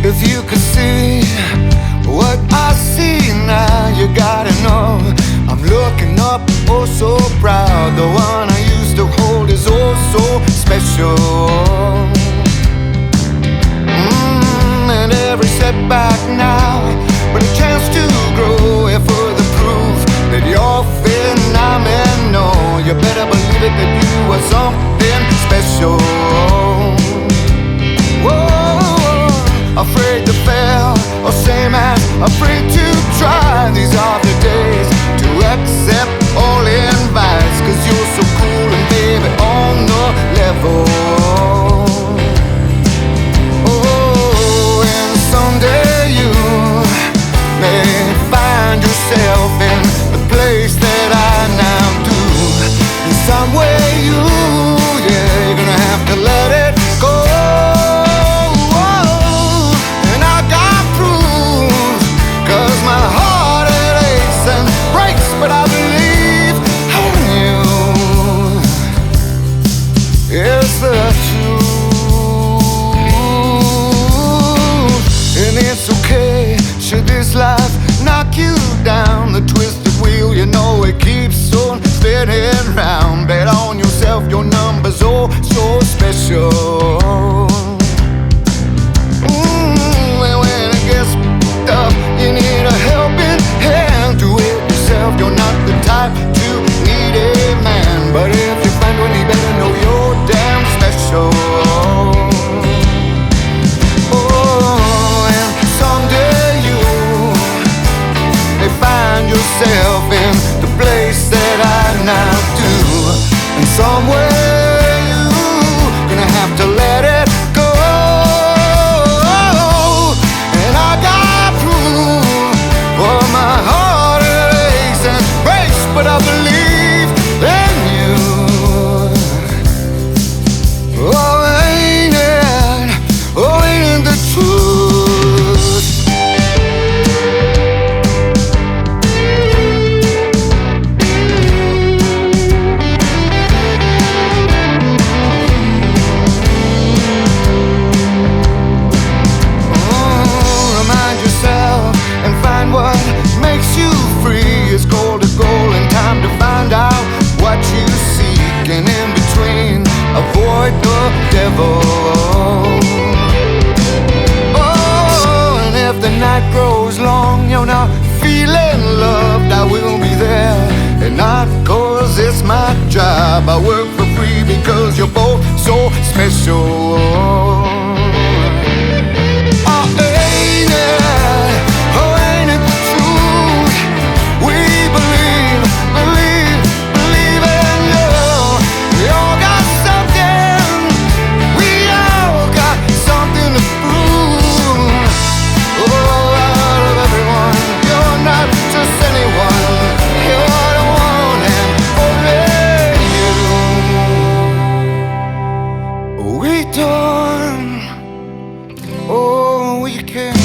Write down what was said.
If you could see what I see now, you gotta know I'm looking up, oh so proud. The one I used to hold is oh so special. And every setback now, but a chance to grow and further proof that you're phenomenal. You better believe it that you are something special. Afraid to fail, or same as afraid to try. These are the days to accept all invites, 'cause you're so cool and baby on the level. Oh, and someday you may find yourself in the place that I now do. In some way you're gonna have to let it go. Life knock you down, the twisted wheel, you know it keeps on spinning round. Bet on yourself, your number's oh so special. And when it gets tough, you need a helping hand. Do it yourself, you're not the type to need a man. But if you find one, you better know you're damn special. Yourself in the place that I now do. And somewhere you're gonna have to let it go. And I got proof for my heart it aches and breaks, but I believe in you. Oh, ain't it? Oh, ain't it the truth? What makes you free is goal to goal and time to find out what you seek. And in between, avoid the devil. Oh, and if the night grows long, you're not feeling loved, I will be there. And not 'cause it's my job, I work for free because you're both so special. Oh, we can